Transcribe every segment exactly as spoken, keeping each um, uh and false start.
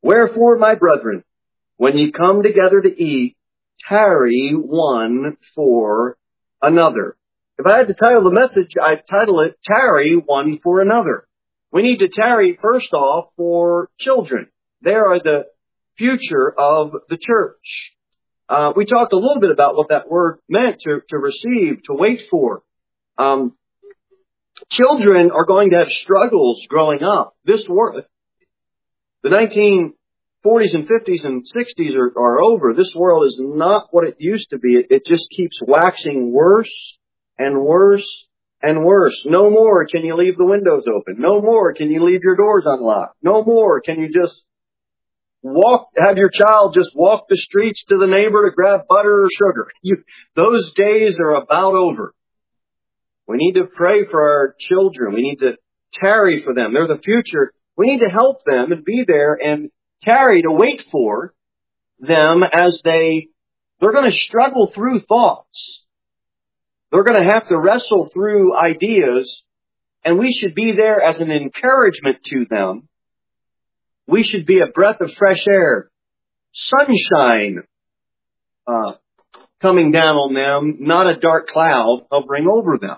Wherefore, my brethren, when ye come together to eat, tarry one for another. If I had to title the message, I'd title it, Tarry One for Another. We need to tarry, first off, for children. They are the future of the church. Uh, we talked a little bit about what that word meant, to, to receive, to wait for. Um, children are going to have struggles growing up. This world, the nineteen forties and fifties and sixties are, are over. This world is not what it used to be. It, it just keeps waxing worse and worse and worse. No more can you leave the windows open. No more can you leave your doors unlocked. No more can you just walk, have your child just walk the streets to the neighbor to grab butter or sugar. You, those days are about over. We need to pray for our children. We need to tarry for them. They're the future. We need to help them and be there and tarry to wait for them as they, they're going to struggle through thoughts. They're going to have to wrestle through ideas, and we should be there as an encouragement to them. We should be a breath of fresh air, sunshine uh, coming down on them, not a dark cloud hovering over them.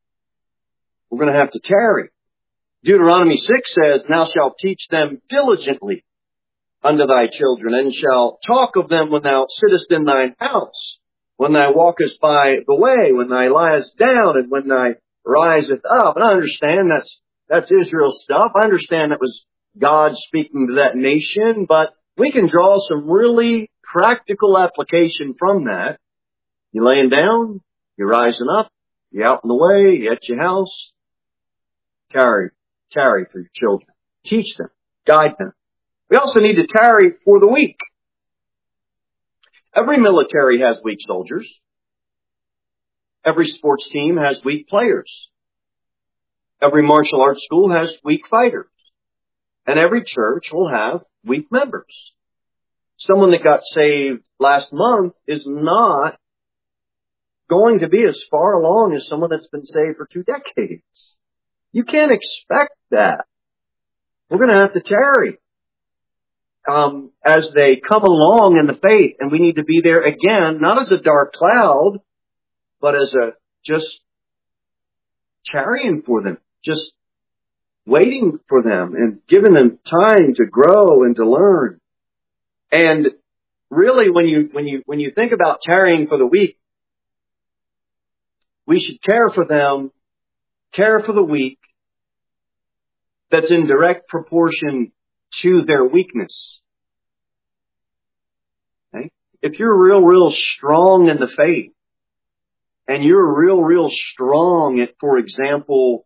We're going to have to tarry. Deuteronomy six says, Thou shalt teach them diligently unto thy children, and shalt talk of them when thou sittest in thine house, when thou walkest by the way, when thou liest down, and when thou riseth up. And I understand that's that's Israel's stuff. I understand that was God speaking to that nation, but we can draw some really practical application from that. You laying down, you're rising up, you're out in the way, you're at your house. Tarry, tarry for your children. Teach them, guide them. We also need to tarry for the weak. Every military has weak soldiers. Every sports team has weak players. Every martial arts school has weak fighters. And every church will have weak members. Someone that got saved last month is not going to be as far along as someone that's been saved for two decades. You can't expect that. We're going to have to tarry um, as they come along in the faith, and we need to be there again, not as a dark cloud, but as a just tarrying for them, just waiting for them and giving them time to grow and to learn. And really, when you when you when you think about tarrying for the weak, we should care for them, care for the weak, that's in direct proportion to their weakness. Okay? If you're real, real strong in the faith, and you're real, real strong at, for example,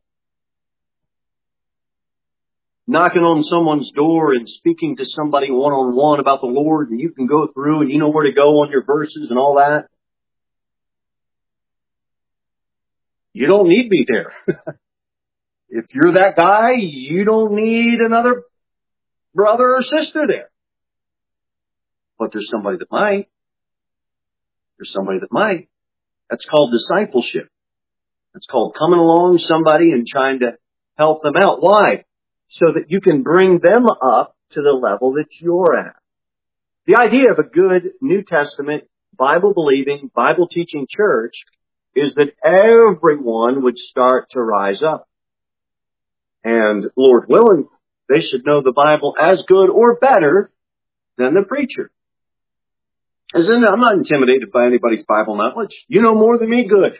knocking on someone's door and speaking to somebody one-on-one about the Lord, and you can go through and you know where to go on your verses and all that, you don't need me there. If you're that guy, you don't need another brother or sister there. But there's somebody that might. There's somebody that might. That's called discipleship. That's called coming along somebody and trying to help them out. Why? So that you can bring them up to the level that you're at. The idea of a good New Testament, Bible-believing, Bible-teaching church is that everyone would start to rise up. And Lord willing, they should know the Bible as good or better than the preacher. As in, I'm not intimidated by anybody's Bible knowledge. You know more than me, good.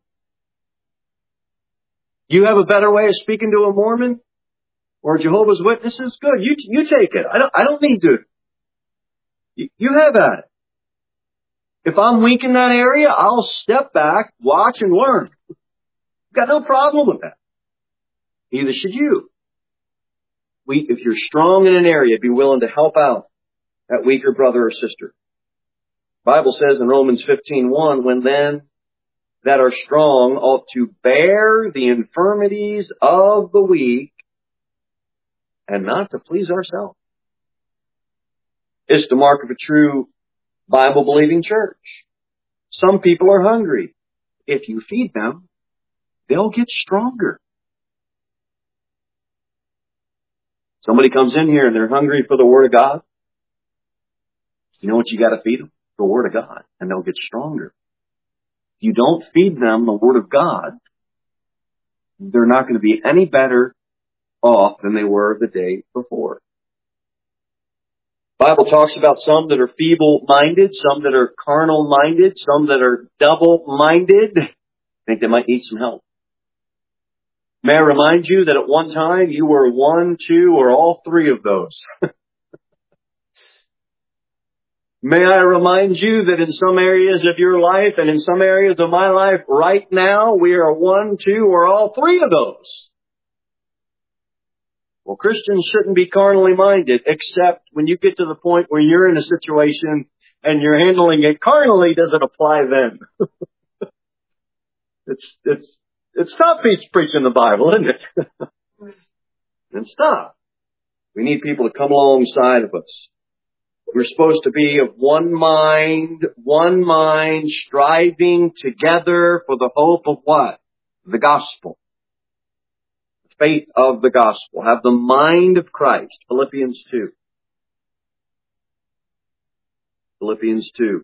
You have a better way of speaking to a Mormon or Jehovah's Witnesses, good. You you take it. I don't I don't need to. You, you have at it. If I'm weak in that area, I'll step back, watch, and learn. Got no problem with that. Neither should you. We, if you're strong in an area, be willing to help out that weaker brother or sister. The Bible says in Romans fifteen one, when then that are strong ought to bear the infirmities of the weak and not to please ourselves. It's the mark of a true Bible-believing church. Some people are hungry. If you feed them, they'll get stronger. Somebody comes in here and they're hungry for the Word of God. You know what you got to feed them? The Word of God. And they'll get stronger. If you don't feed them the Word of God, they're not going to be any better off than they were the day before. The Bible talks about some that are feeble-minded, some that are carnal-minded, some that are double-minded. I think they might need some help. May I remind you that at one time you were one, two, or all three of those. May I remind you that in some areas of your life and in some areas of my life right now, we are one, two, or all three of those. Well, Christians shouldn't be carnally minded, except when you get to the point where you're in a situation and you're handling it carnally, does it apply then? it's, it's, it's stop preaching the Bible, isn't it? And stop. We need people to come alongside of us. We're supposed to be of one mind, one mind, striving together for the hope of what? The gospel. The faith of the gospel. Have the mind of Christ. Philippians two. Philippians two.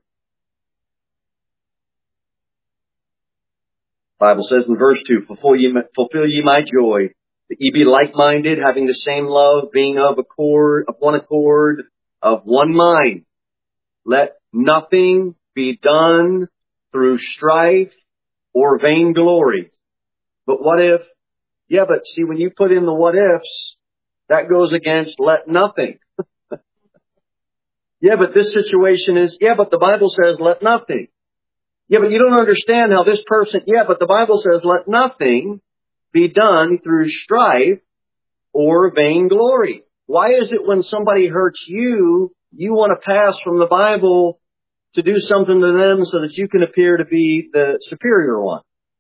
The Bible says in verse two, fulfill ye, fulfill ye my joy, that ye be like-minded, having the same love, being of accord, of one accord, of one mind. Let nothing be done through strife or vainglory. But what if? Yeah, but see, when you put in the what ifs, that goes against let nothing. Yeah, but this situation is, yeah, but the Bible says let nothing. Yeah, but you don't understand how this person, yeah, but the Bible says let nothing be done through strife or vainglory. Why is it when somebody hurts you, you want to pass from the Bible to do something to them so that you can appear to be the superior one?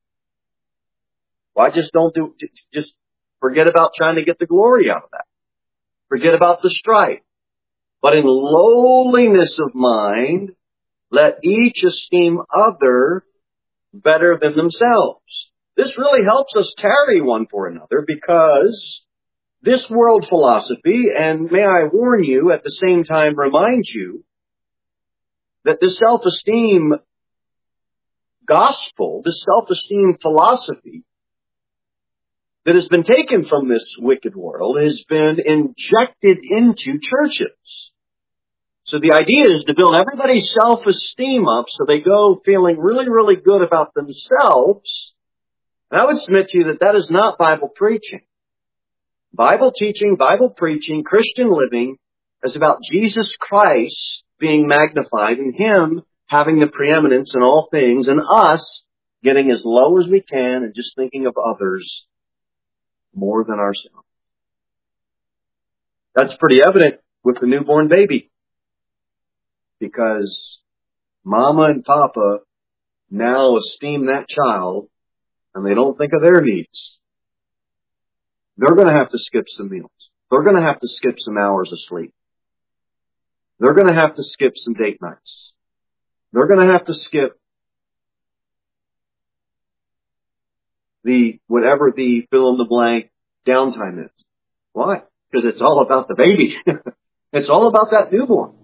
Why just don't do, just forget about trying to get the glory out of that. Forget about the strife. But in lowliness of mind, let each esteem other better than themselves. This really helps us tarry one for another, because this world philosophy, and may I warn you, at the same time remind you, that this self-esteem gospel, this self-esteem philosophy that has been taken from this wicked world has been injected into churches. So the idea is to build everybody's self-esteem up so they go feeling really, really good about themselves. And I would submit to you that that is not Bible preaching. Bible teaching, Bible preaching, Christian living is about Jesus Christ being magnified and Him having the preeminence in all things, and us getting as low as we can and just thinking of others more than ourselves. That's pretty evident with the newborn baby, because Mama and Papa now esteem that child and they don't think of their needs. They're going to have to skip some meals. They're going to have to skip some hours of sleep. They're going to have to skip some date nights. They're going to have to skip the, whatever the fill in the blank downtime is. Why? Because it's all about the baby. It's all about that newborn.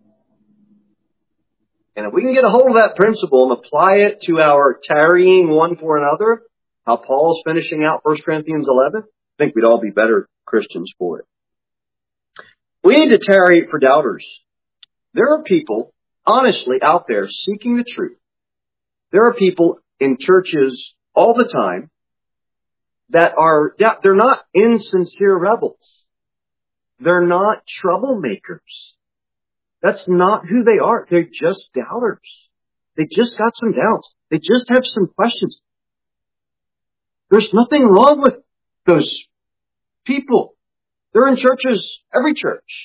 And if we can get a hold of that principle and apply it to our tarrying one for another, how Paul's finishing out First Corinthians eleven, I think we'd all be better Christians for it. We need to tarry for doubters. There are people, honestly, out there seeking the truth. There are people in churches all the time that are, they're not insincere rebels. They're not troublemakers. That's not who they are. They're just doubters. They just got some doubts. They just have some questions. There's nothing wrong with those people. They're in churches, every church.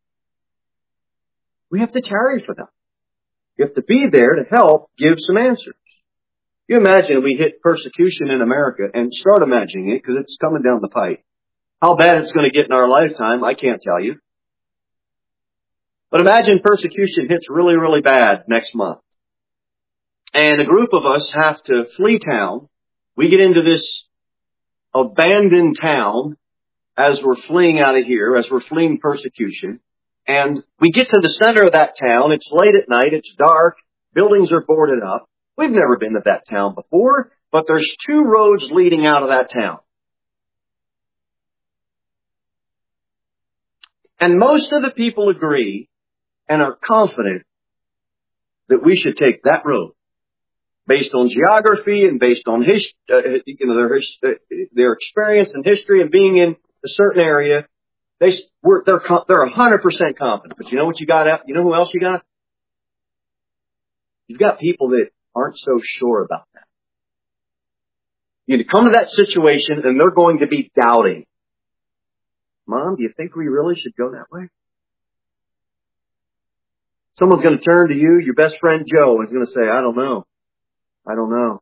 We have to tarry for them. You have to be there to help give some answers. You imagine we hit persecution in America, and start imagining it because it's coming down the pipe. How bad it's going to get in our lifetime, I can't tell you. But imagine persecution hits really, really bad next month. And a group of us have to flee town. We get into this abandoned town, as we're fleeing out of here, as we're fleeing persecution, and we get to the center of that town. It's late at night. It's dark. Buildings are boarded up. We've never been to that town before, but there's two roads leading out of that town. And most of the people agree and are confident that we should take that road based on geography and based on his, uh, you know, their, uh, their experience and history and being in a certain area. They, we're, they're, they're one hundred percent confident. But you know what you got? You know who else you got? You've got people that aren't so sure about that. You come to that situation and they're going to be doubting. Mom, do you think we really should go that way? Someone's going to turn to you, your best friend Joe, and is going to say, I don't know. I don't know.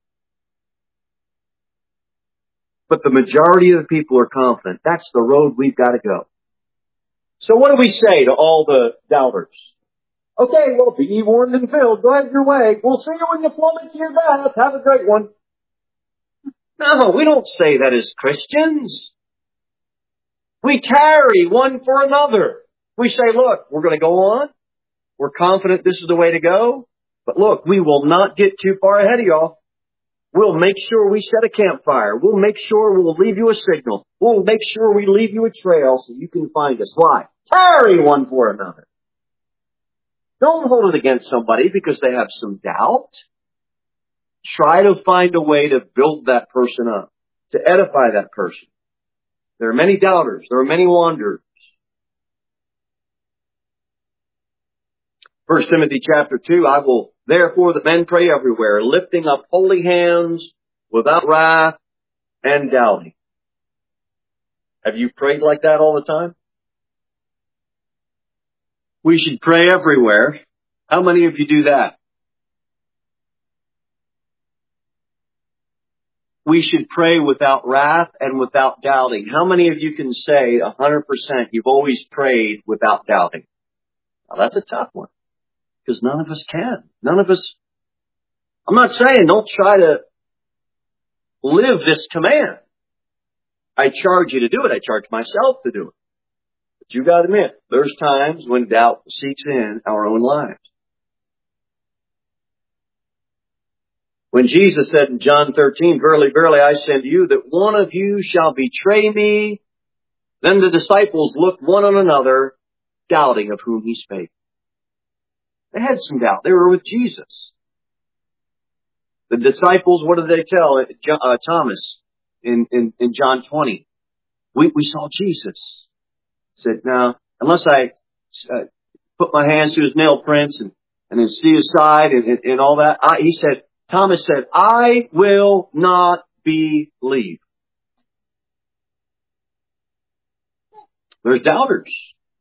But the majority of the people are confident. That's the road we've got to go. So what do we say to all the doubters? Okay, well, be ye warned and filled. Go ahead your way. We'll see you when you plummet to your death. Have a great one. No, we don't say that as Christians. We tarry one for another. We say, look, we're going to go on. We're confident this is the way to go. But look, we will not get too far ahead of y'all. We'll make sure we set a campfire. We'll make sure we'll leave you a signal. We'll make sure we leave you a trail so you can find us. Why? Tarry one for another. Don't hold it against somebody because they have some doubt. Try to find a way to build that person up, to edify that person. There are many doubters. There are many wanderers. First Timothy chapter two, I will therefore that men pray everywhere, lifting up holy hands without wrath and doubting. Have you prayed like that all the time? We should pray everywhere. How many of you do that? We should pray without wrath and without doubting. How many of you can say one hundred percent you've always prayed without doubting? Now, that's a tough one. Because none of us can. None of us. I'm not saying don't try to live this command. I charge you to do it. I charge myself to do it. But you got to admit, there's times when doubt seeps in our own lives. When Jesus said in John thirteen, verily, verily, I say unto you that one of you shall betray me, then the disciples looked one on another, doubting of whom he spake. They had some doubt. They were with Jesus. The disciples, what did they tell uh, Thomas in, in, in John twenty? We, we saw Jesus. He said, now, unless I uh, put my hands to his nail prints and, and then see his side and, and, and all that, I, he said, Thomas said, I will not believe. There's doubters.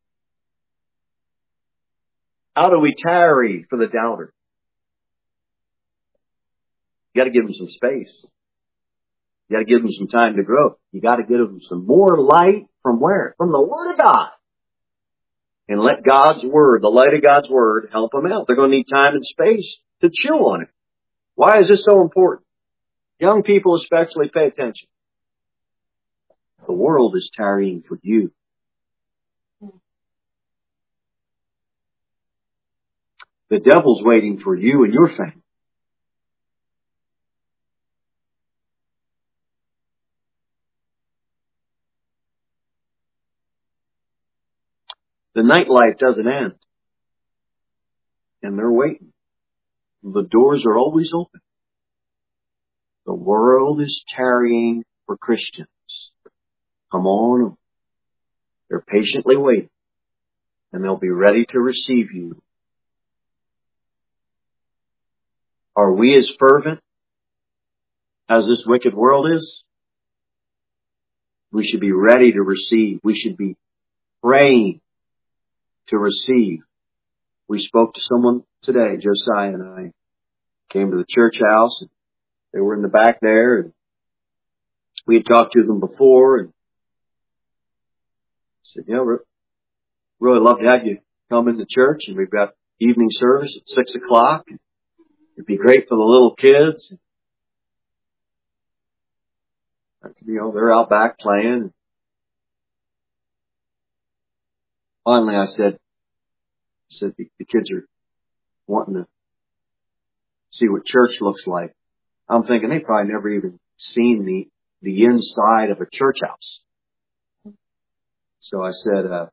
How do we tarry for the doubter? You got to give them some space. You got to give them some time to grow. You got to give them some more light from where? From the Word of God. And let God's Word, the light of God's Word, help them out. They're going to need time and space to chew on it. Why is this so important? Young people especially, pay attention. The world is tarrying for you. The devil's waiting for you and your family. The nightlife doesn't end. And they're waiting. The doors are always open. The world is tarrying for Christians. Come on. They're patiently waiting. And they'll be ready to receive you. Are we as fervent as this wicked world is? We should be ready to receive. We should be praying to receive. We spoke to someone today, Josiah and I came to the church house. And they were in the back there, and we had talked to them before. And I said, you know, we'd really love to have you come into church, and we've got evening service at six o'clock. It'd be great for the little kids. You know, they're out back playing. Finally, I said, I said the, the kids are wanting to see what church looks like. I'm thinking they probably never even seen the, the inside of a church house. So I said, uh,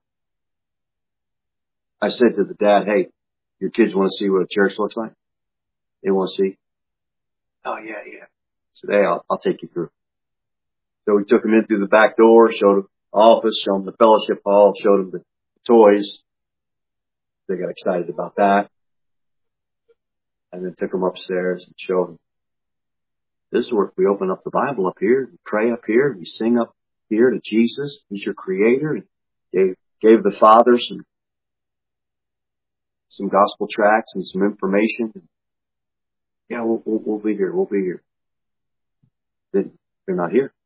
I said to the dad, hey, your kids want to see what a church looks like? They want to see? Oh, yeah, yeah. I said, hey, I'll, I'll take you through. So we took them in through the back door, showed them the office, showed them the fellowship hall, showed them the toys. They got excited about that. And then took them upstairs and showed them, this is where we open up the Bible up here, we pray up here, we sing up here to Jesus. He's your creator. And gave, gave the Father some, some gospel tracts and some information. Yeah, we'll, we'll, we'll be here. We'll be here. They, they're not here.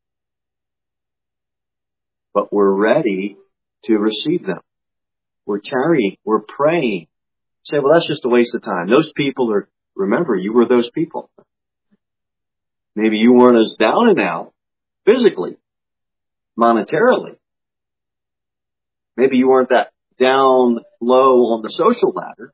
But we're ready to receive them. We're tarrying. We're praying. You say, well, that's just a waste of time. Those people are, remember, you were those people. Maybe you weren't as down and out physically, monetarily. Maybe you weren't that down low on the social ladder.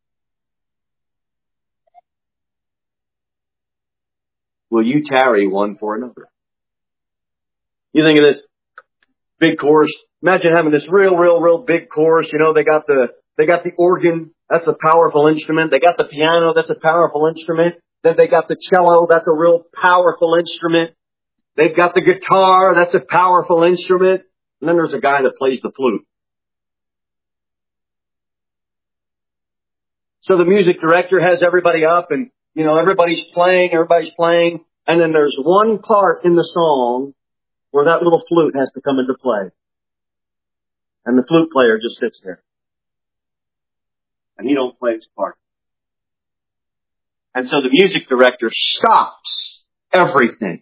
Will you tarry one for another? You think of this big chorus. Imagine having this real, real, real big chorus. You know, they got the, they got the organ. That's a powerful instrument. They got the piano. That's a powerful instrument. Then they got the cello. That's a real powerful instrument. They've got the guitar. That's a powerful instrument. And then there's a guy that plays the flute. So the music director has everybody up and, you know, everybody's playing, everybody's playing. And then there's one part in the song where that little flute has to come into play. And the flute player just sits there. And he don't play his part. And so the music director stops everything.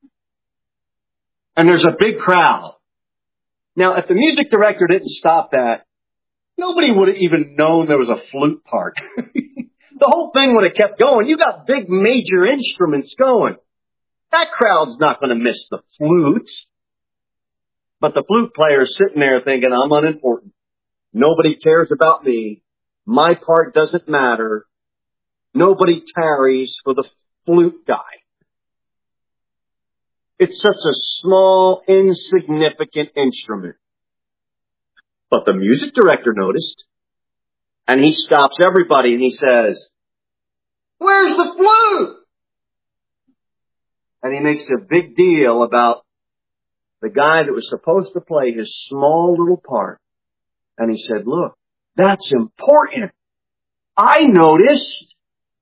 And there's a big crowd. Now, if the music director didn't stop that, nobody would have even known there was a flute part. The whole thing would have kept going. You got big major instruments going. That crowd's not going to miss the flute. But the flute player's sitting there thinking, I'm unimportant. Nobody cares about me. My part doesn't matter. Nobody tarries for the flute guy. It's such a small, insignificant instrument. But the music director noticed. And he stops everybody and he says, where's the flute? And he makes a big deal about the guy that was supposed to play his small little part. And he said, look, that's important. I noticed.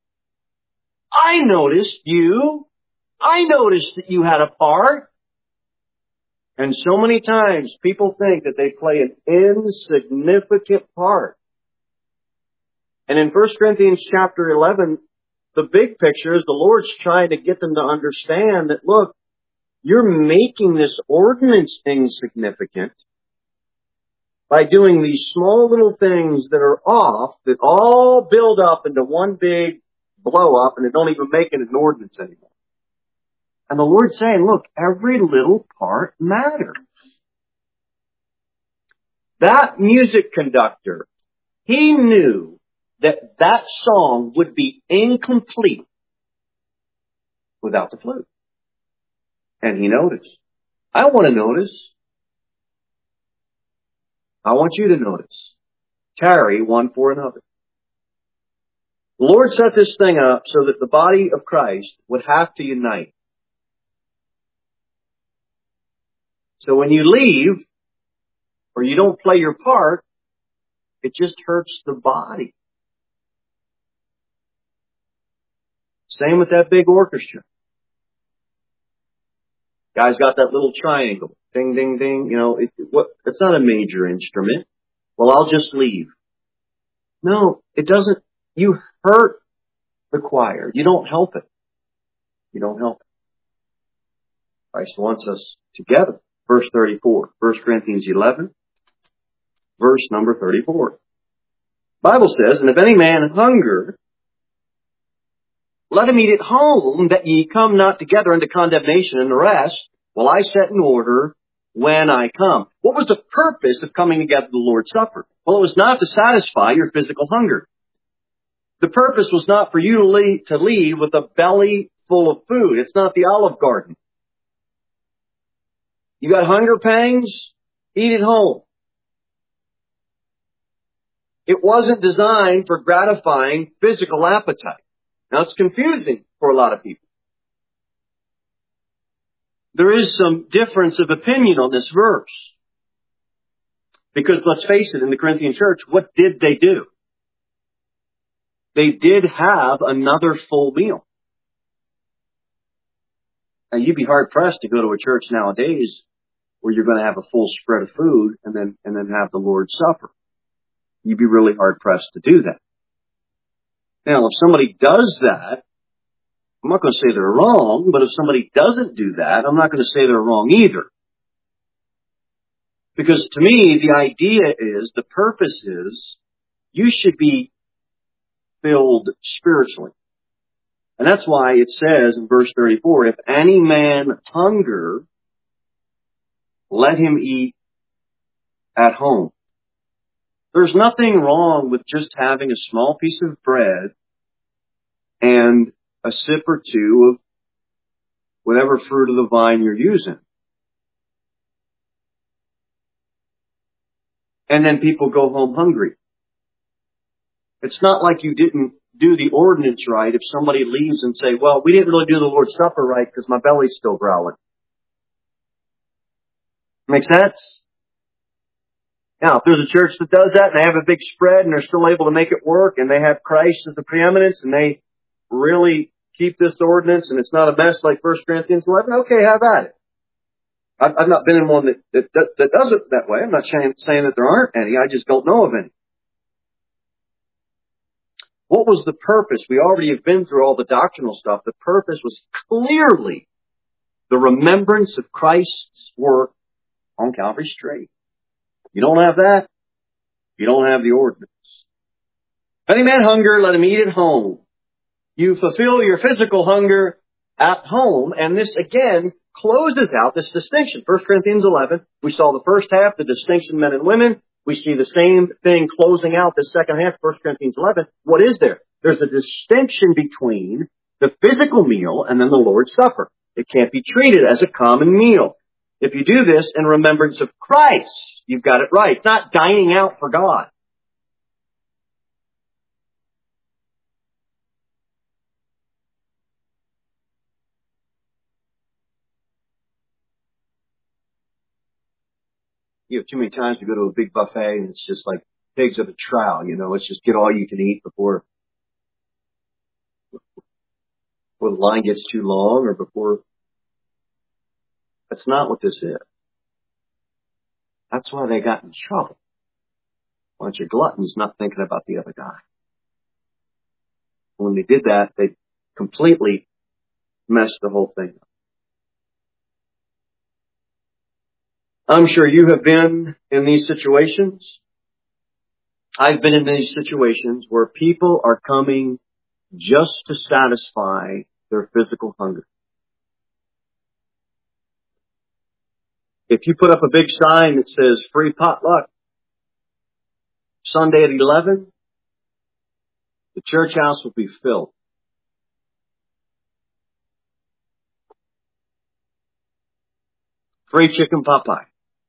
I noticed you. I noticed that you had a part. And so many times people think that they play an insignificant part. And in First Corinthians chapter eleven, the big picture is the Lord's trying to get them to understand that, look, you're making this ordinance insignificant by doing these small little things that are off, that all build up into one big blow up, and it don't even make it an ordinance anymore. And the Lord's saying, look, every little part matters. That music conductor, he knew that that song would be incomplete without the flute. And he noticed. I want to notice. I want you to notice. Tarry one for another. The Lord set this thing up so that the body of Christ would have to unite. So when you leave, or you don't play your part, it just hurts the body. Same with that big orchestra. Guy's got that little triangle. Ding, ding, ding. You know, it, what, it's not a major instrument. Well, I'll just leave. No, it doesn't. You hurt the choir. You don't help it. You don't help it. Christ wants us together. Verse thirty-four. First Corinthians eleven. Verse number thirty-four. Bible says, and if any man hunger, let him eat at home, that ye come not together into condemnation. And the rest will I set in order when I come. What was the purpose of coming together to the Lord's Supper? Well, it was not to satisfy your physical hunger. The purpose was not for you to leave, to leave with a belly full of food. It's not the Olive Garden. You got hunger pangs? Eat at home. It wasn't designed for gratifying physical appetite. Now, it's confusing for a lot of people. There is some difference of opinion on this verse. Because let's face it, in the Corinthian church, what did they do? They did have another full meal. Now, you'd be hard-pressed to go to a church nowadays where you're going to have a full spread of food and then, and then have the Lord's Supper. You'd be really hard-pressed to do that. Now, if somebody does that, I'm not going to say they're wrong, but if somebody doesn't do that, I'm not going to say they're wrong either. Because to me, the idea is, the purpose is, you should be filled spiritually. And that's why it says in verse thirty-four, if any man hunger, let him eat at home. There's nothing wrong with just having a small piece of bread and a sip or two of whatever fruit of the vine you're using. And then people go home hungry. It's not like you didn't do the ordinance right if somebody leaves and say, well, we didn't really do the Lord's Supper right because my belly's still growling. Make sense? Now, if there's a church that does that and they have a big spread and they're still able to make it work and they have Christ as the preeminence and they really keep this ordinance and it's not a mess like First Corinthians eleven, okay, have at it. I've, I've not been in one that, that, that, that does it that way. I'm not saying, saying that there aren't any. I just don't know of any. What was the purpose? We already have been through all the doctrinal stuff. The purpose was clearly the remembrance of Christ's work on Calvary's tree. You don't have that, you don't have the ordinance. If any man hunger, let him eat at home. You fulfill your physical hunger at home, and this again closes out this distinction. First Corinthians eleven, we saw the first half, the distinction men and women. We see the same thing closing out the second half, First Corinthians eleven. What is there? There's a distinction between the physical meal and then the Lord's Supper. It can't be treated as a common meal. If you do this in remembrance of Christ, you've got it right. It's not dining out for God. You know, too many times we go to a big buffet and it's just like pigs at a trowel, you know, let's just get all you can eat before, before the line gets too long or before. That's not what this is. That's why they got in trouble. A bunch of gluttons not thinking about the other guy. When they did that, they completely messed the whole thing up. I'm sure you have been in these situations. I've been in these situations where people are coming just to satisfy their physical hunger. If you put up a big sign that says free potluck Sunday at eleven, the church house will be filled. Free chicken pot pie.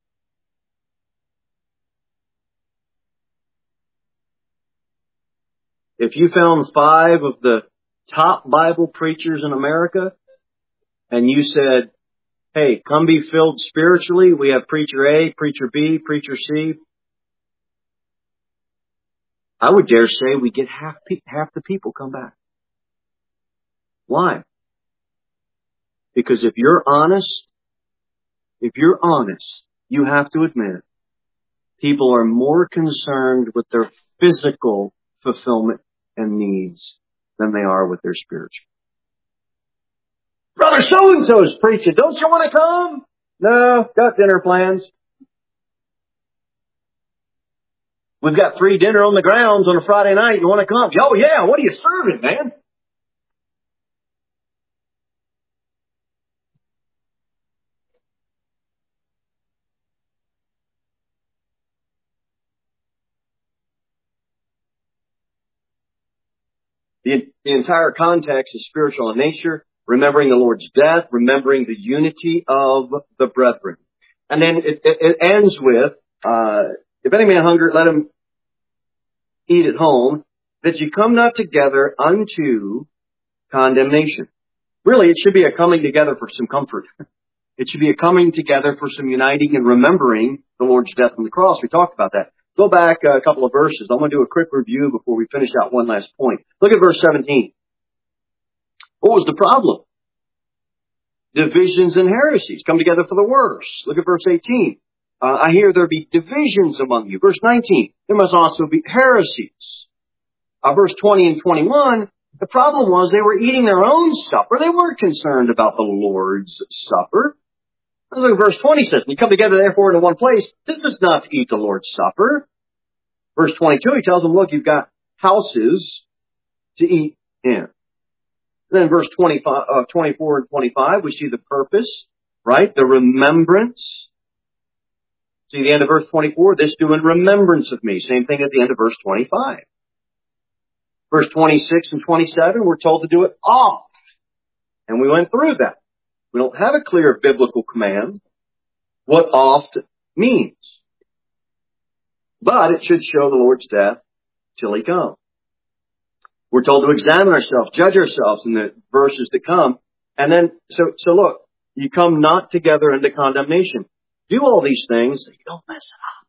If you found five of the top Bible preachers in America and you said, hey, come be filled spiritually, we have preacher A, preacher B, preacher C, I would dare say we get half half the people come back. Why? Because if you're honest, if you're honest, you have to admit, people are more concerned with their physical fulfillment and needs than they are with their spiritual. Brother so-and-so is preaching. Don't you want to come? No, got dinner plans. We've got free dinner on the grounds on a Friday night. You want to come? Oh, yeah. What are you serving, man? The, the entire context is spiritual in nature, remembering the Lord's death, remembering the unity of the brethren. And then it, it, it ends with, uh, if any man hunger, let him eat at home, that you come not together unto condemnation. Really, it should be a coming together for some comfort. It should be a coming together for some uniting and remembering the Lord's death on the cross. We talked about that. Go back a couple of verses. I'm going to do a quick review before we finish out one last point. Look at verse seventeen. What was the problem? Divisions and heresies come together for the worse. Look at verse eighteen. Uh, I hear there be divisions among you. Verse nineteen. There must also be heresies. Uh, verse twenty and twenty-one. The problem was they were eating their own supper. They weren't concerned about the Lord's supper. Look at verse twenty says, "You come together therefore into one place. This is not to eat the Lord's supper." Verse twenty-two, he tells them, look, you've got houses to eat in. Then verse twenty-five, uh, twenty-four and twenty-five, we see the purpose, right? The remembrance. See the end of verse twenty-four, this do in remembrance of me. Same thing at the end of verse twenty-five. Verse twenty-six and twenty-seven, we're told to do it oft. And we went through that. We don't have a clear biblical command what oft means. But it should show the Lord's death till he comes. We're told to examine ourselves, judge ourselves in the verses that come. And then, so, so look, you come not together into condemnation. Do all these things so you don't mess it up.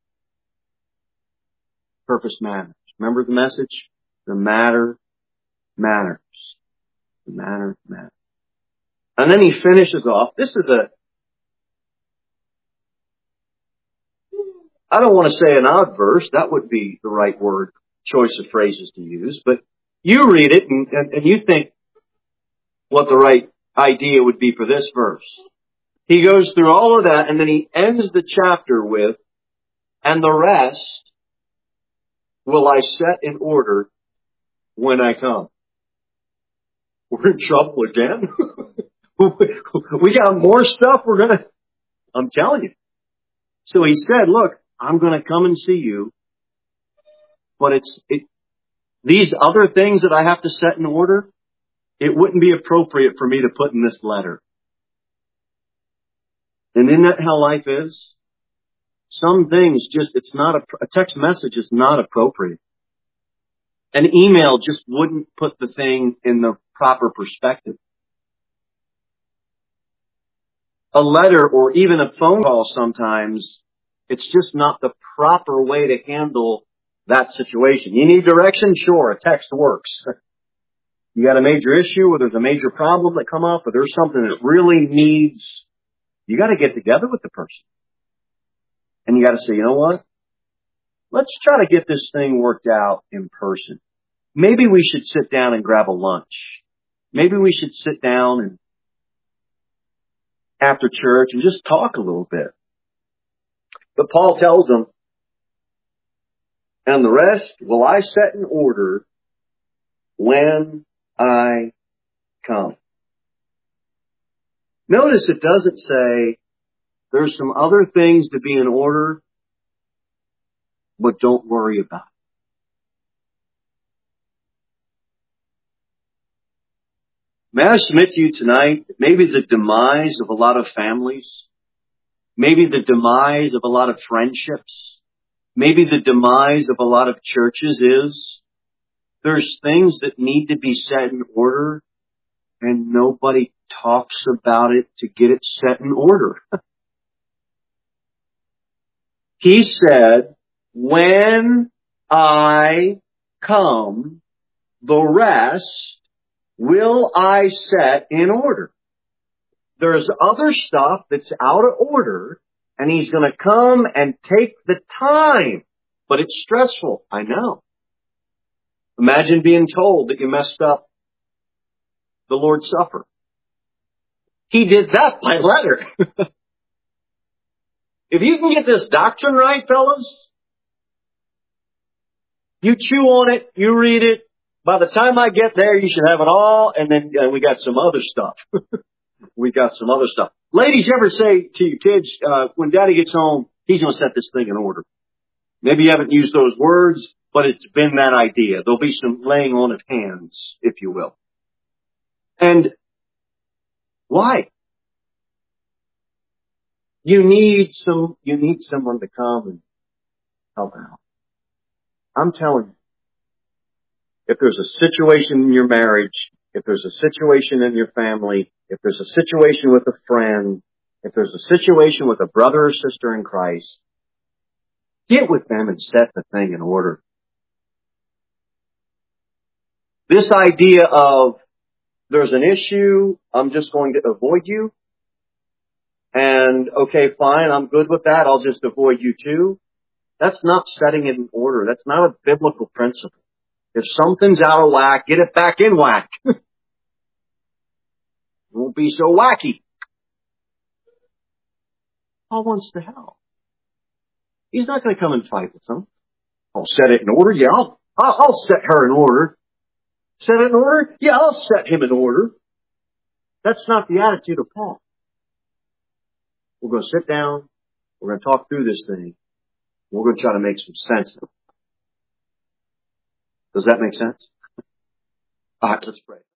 Purpose matters. Remember the message? The matter matters. The matter matters. And then he finishes off. This is a, I don't want to say an odd verse. That would be the right word, choice of phrases to use. But you read it and, and, and you think what the right idea would be for this verse. He goes through all of that and then he ends the chapter with, and the rest will I set in order when I come. We're in trouble again. We got more stuff we're going to, I'm telling you. So he said, look, I'm going to come and see you, but it's, it, these other things that I have to set in order, it wouldn't be appropriate for me to put in this letter. And isn't that how life is? Some things just, it's not a, a text message is not appropriate. An email just wouldn't put the thing in the proper perspective. A letter or even a phone call sometimes, it's just not the proper way to handle that situation. You need direction? Sure, a text works. You got a major issue or there's a major problem that come up or there's something that really needs, you got to get together with the person. And you got to say, you know what? Let's try to get this thing worked out in person. Maybe we should sit down and grab a lunch. Maybe we should sit down and after church and just talk a little bit. But Paul tells them, and the rest will I set in order when I come. Notice it doesn't say there's some other things to be in order, but don't worry about it. May I submit to you tonight, maybe the demise of a lot of families, maybe the demise of a lot of friendships, maybe the demise of a lot of churches is there's things that need to be set in order and nobody talks about it to get it set in order. He said, when I come, the rest will I set in order. There's other stuff that's out of order, and he's going to come and take the time. But it's stressful, I know. Imagine being told that you messed up the Lord's Supper. He did that by letter. If you can get this doctrine right, fellas, you chew on it, you read it. By the time I get there, you should have it all, and then uh, we got some other stuff. we got some other stuff. Ladies, you ever say to your kids, uh, when Daddy gets home, he's going to set this thing in order. Maybe you haven't used those words, but it's been that idea. There'll be some laying on of hands, if you will. And why? You need some, you need someone to come and help out. I'm telling you, if there's a situation in your marriage, if there's a situation in your family, if there's a situation with a friend, if there's a situation with a brother or sister in Christ, get with them and set the thing in order. This idea of there's an issue, I'm just going to avoid you, and okay, fine, I'm good with that, I'll just avoid you too. That's not setting it in order. That's not a biblical principle. If something's out of whack, get it back in whack. It won't be so wacky. Paul wants to help. He's not going to come and fight with them. I'll set it in order. Yeah, I'll, I'll, I'll set her in order. Set it in order? Yeah, I'll set him in order. That's not the attitude of Paul. We're going to sit down. We're going to talk through this thing. We're going to try to make some sense of it. Does that make sense? All right, let's pray.